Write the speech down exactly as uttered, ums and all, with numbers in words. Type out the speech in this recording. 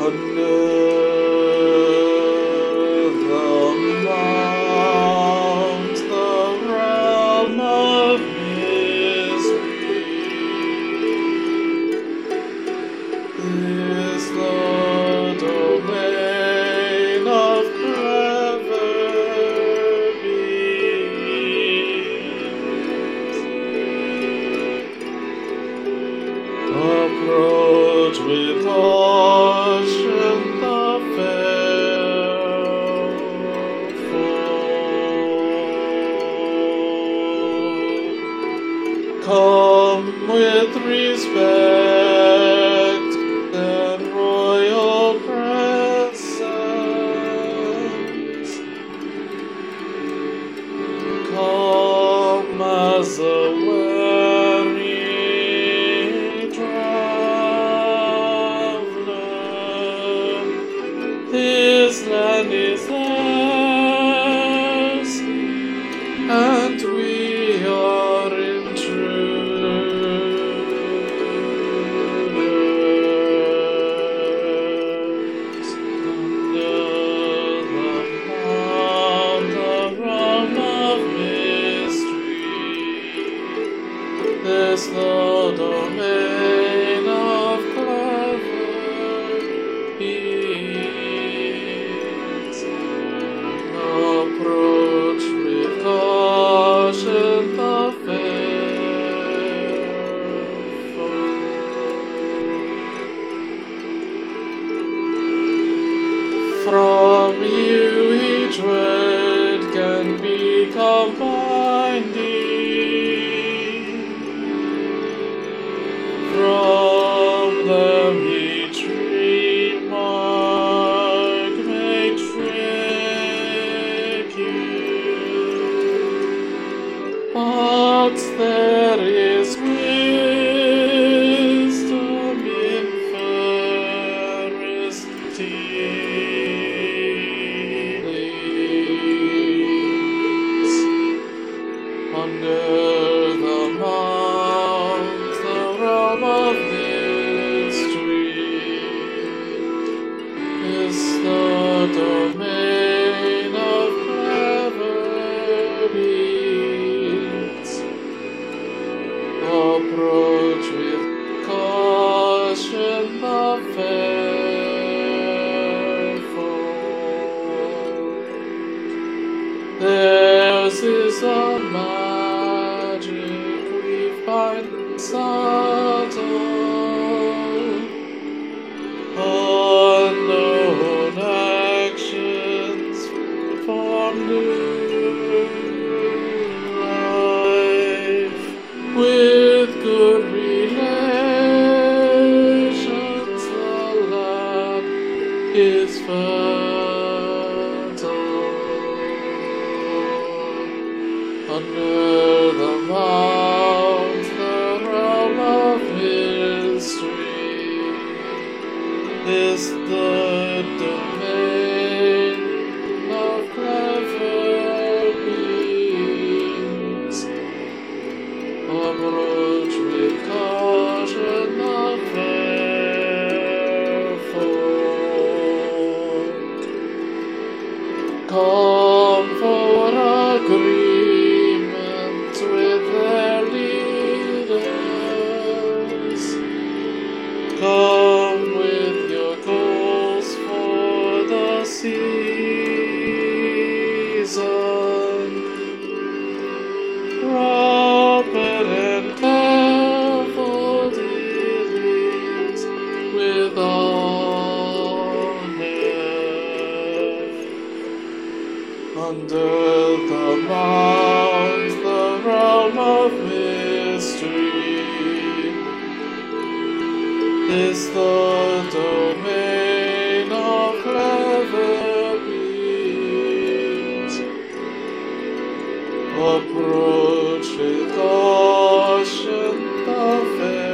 under the mount, the realm of mystery, is the domain of clever beings. Approach with caution the fearful. Come with respect and royal presence. Come as a weary traveler. This land is theirs, and we are intruders. Under the mount, the realm of mystery, is the domain of clever beings. Approach with caution the fearful. From you each word can become binding. From them each remark may trick you, but there is wisdom in fairest dealings. Under the mount, the realm of mystery, is the domain of clever beings. Approach with caution the fearful. Theirs is a magic we find subtle, unknown actions form new life. With good relations, the land is fertile. Under the mount, the realm of mystery, is the domain of clever beings. Approach with caution the fearful. Come for agreement with their leaders. Come with your goals for the season. Rapid and careful dealings with honor. Under the mount, the realm of mystery, is the domain of clever beings. Approach with caution the fair.